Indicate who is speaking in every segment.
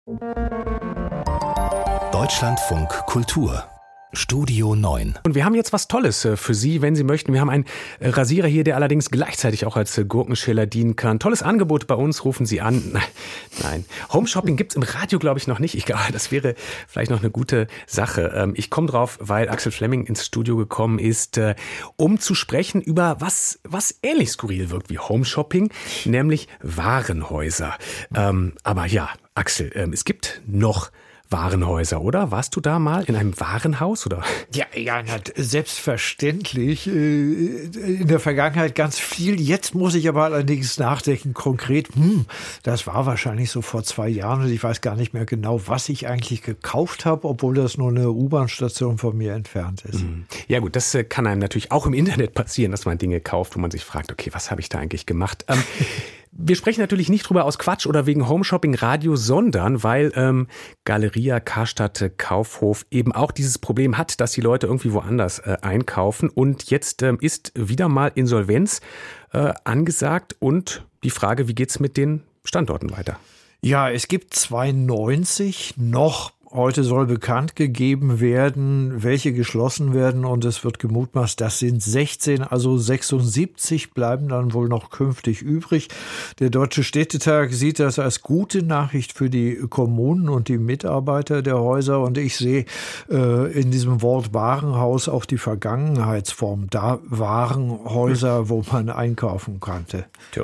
Speaker 1: Deutschlandfunk Kultur Studio 9.
Speaker 2: Und wir haben jetzt was Tolles für Sie, wenn Sie möchten. Wir haben einen Rasierer hier, der allerdings gleichzeitig auch als Gurkenschäler dienen kann. Tolles Angebot bei uns, rufen Sie an. Nein, Home-Shopping gibt's im Radio, glaube ich, noch nicht. Ich glaube, das wäre vielleicht noch eine gute Sache. Ich komme drauf, weil Axel Fleming ins Studio gekommen ist, um zu sprechen über was ähnlich skurril wirkt wie Home-Shopping, nämlich Warenhäuser. Aber ja, Axel, es gibt noch Warenhäuser, oder? Warst du da mal in einem Warenhaus, oder?
Speaker 3: Ja, selbstverständlich. In der Vergangenheit ganz viel. Jetzt muss ich aber allerdings nachdenken, konkret, das war wahrscheinlich so vor 2 Jahren und ich weiß gar nicht mehr genau, was ich eigentlich gekauft habe, obwohl das nur eine U-Bahn-Station von mir entfernt ist.
Speaker 2: Ja gut, das kann einem natürlich auch im Internet passieren, dass man Dinge kauft, wo man sich fragt, okay, was habe ich da eigentlich gemacht? Wir sprechen natürlich nicht drüber aus Quatsch oder wegen Home-Shopping Radio, sondern weil Galeria Karstadt Kaufhof eben auch dieses Problem hat, dass die Leute irgendwie woanders einkaufen. Und jetzt ist wieder mal Insolvenz angesagt. Und die Frage, wie geht's mit den Standorten weiter?
Speaker 3: Ja, es gibt 92 noch. Heute soll bekannt gegeben werden, welche geschlossen werden und es wird gemutmaßt, das sind 16, also 76 bleiben dann wohl noch künftig übrig. Der Deutsche Städtetag sieht das als gute Nachricht für die Kommunen und die Mitarbeiter der Häuser und ich sehe in diesem Wort Warenhaus auch die Vergangenheitsform. Da waren Häuser, wo man einkaufen konnte.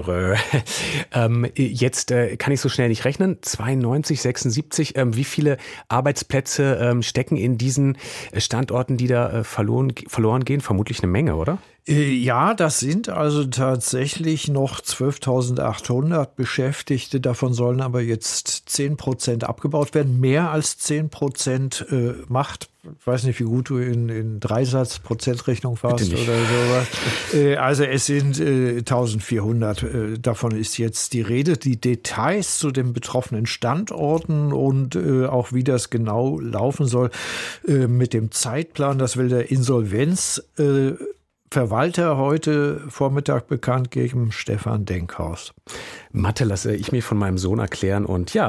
Speaker 2: Jetzt kann ich so schnell nicht rechnen. 92, 76, wie viele Arbeitsplätze stecken in diesen Standorten, die da verloren gehen? Vermutlich eine Menge, oder?
Speaker 3: Ja, das sind also tatsächlich noch 12.800 Beschäftigte. Davon sollen aber jetzt 10% abgebaut werden. Mehr als 10% macht. Ich weiß nicht, wie gut du in Dreisatz-Prozentrechnung warst oder sowas. Also es sind 1.400. Davon ist jetzt die Rede. Die Details zu den betroffenen Standorten und auch wie das genau laufen soll mit dem Zeitplan, das will der Insolvenzverwalter heute Vormittag bekannt geben, Stefan Denkhaus.
Speaker 2: Mathe lasse ich mir von meinem Sohn erklären und ja,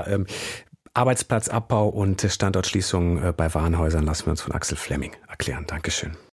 Speaker 2: Arbeitsplatzabbau und Standortschließung bei Warenhäusern lassen wir uns von Axel Fleming erklären. Dankeschön.